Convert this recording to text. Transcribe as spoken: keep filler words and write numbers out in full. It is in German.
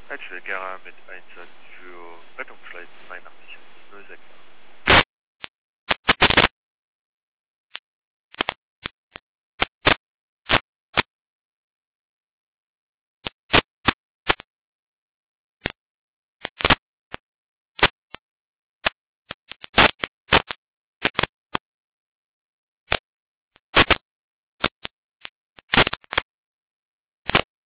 Heizschwert-Gera mit Einsatz für Rettungsschleifen zweiundachtzig eins null sechs acht.